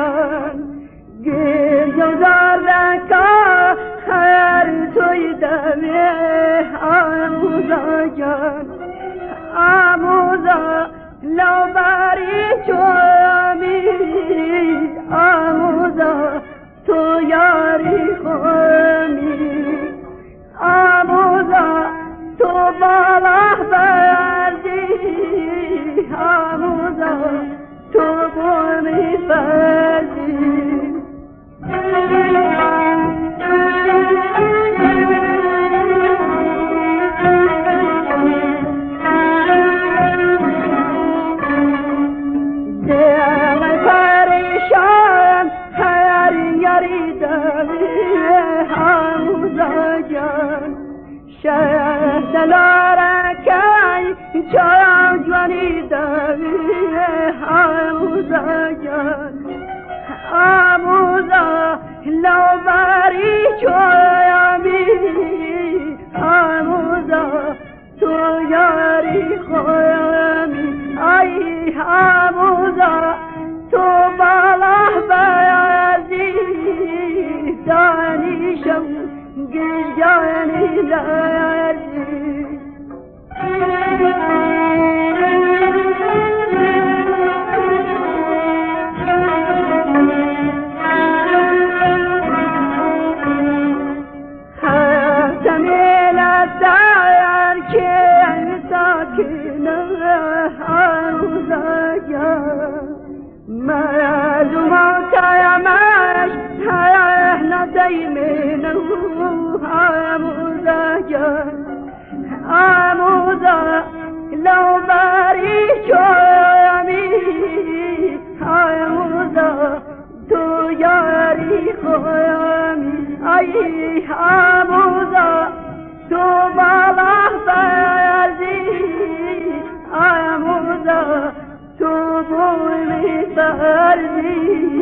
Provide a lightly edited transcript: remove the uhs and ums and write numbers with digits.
جان گل جوزار دکا هر توی دمی آموزا جان آموزا لو باری چومی آموزا تو یاری خومی آموزا تو بالا بردی آموزا تو بومی بردی دلارکای چای جوانی دوی آموزا جان آموزا لو باری چویامی آموزا تو یاری خویامی ای آموزا تو بالا بیازی دانیشم گیجانی لرزی هتمیل دار که ساکنه آموزا جان معلومات یمش ندیمنو آموزا جان آموزا لو باری چویامی آموزا تو یاری خویامی ای آموزا تو بالا بازی آموزا تو بومی بازی